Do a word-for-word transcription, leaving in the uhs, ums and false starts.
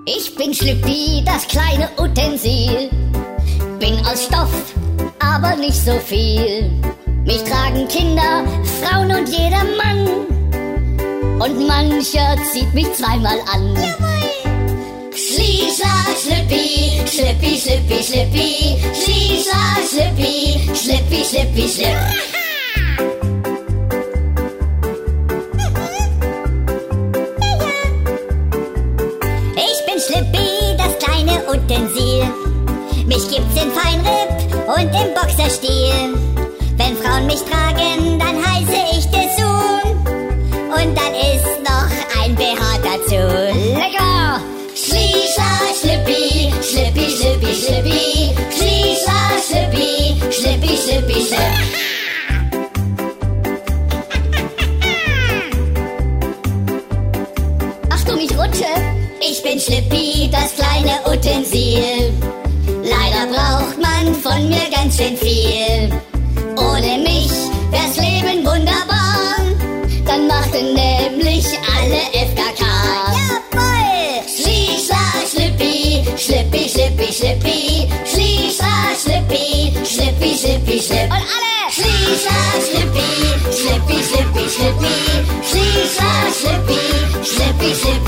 Ich bin Schlippi, das kleine Utensil. Bin aus Stoff, aber nicht so viel. Mich tragen Kinder, Frauen und jeder Mann. Und mancher zieht mich zweimal an. Schlie, schla, Schlippi, Schlippi, Schlippi, Schlippi. Schlie, schla, Schlippi, Schlippi, Schlippi, Schlippi. Schlippi, das kleine Utensil. Mich gibt's in Feinripp und im Boxerstiel. Wenn Frauen mich tragen, dann heiße ich Dessous. Und dann ist noch ein B H dazu. Lecker! Schlie, schla, Schlippi, Schlippi, Schlippi, Schlippi. Schlie, schla, Schlippi, Schlippi, Schlippi, Schlippi. Achtung, ich rutsche! Ich bin Schlippi, das kleine Utensil. Leider braucht man von mir ganz schön viel. Ohne mich wär's Leben wunderbar. Dann machten nämlich alle F K K. Jawohl! Schlie, schla, Schlippi, Schlippi, Schlippi, Schlippi. Schlie, schla, Schlippi, Schlippi, Schlippi, Schlippi. Und alle! Schlie, schla, Schlippi, Schlippi, Schlippi, Schlippi. Schlie, schla, Schlippi, Schlippi, Schlippi.